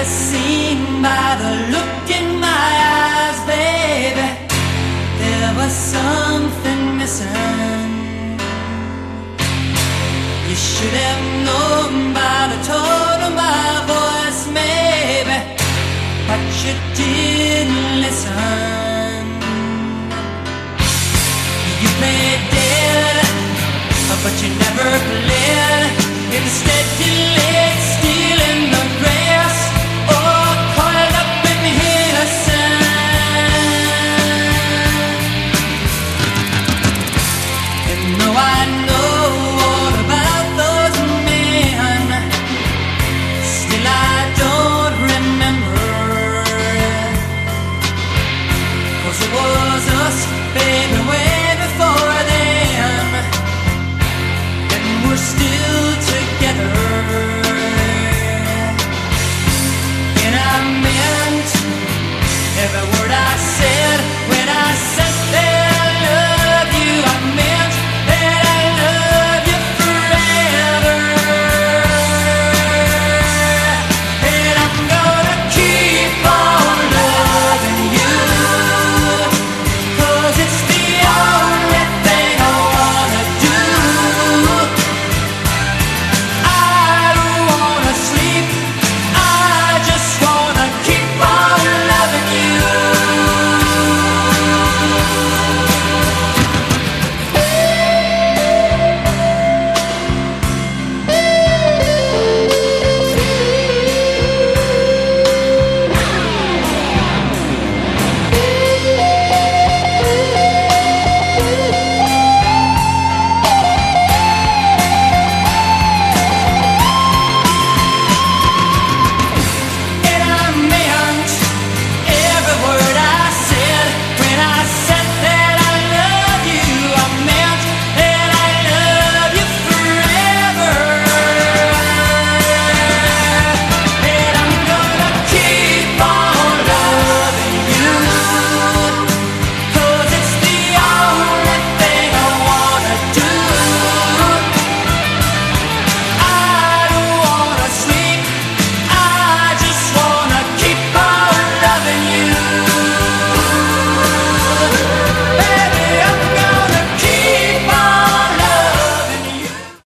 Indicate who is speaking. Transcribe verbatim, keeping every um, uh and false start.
Speaker 1: have seen by the look in my eyes, baby, there was something missing. You should have known by the tone of my voice, maybe, but you didn't listen. You played dead, but you never played. Instead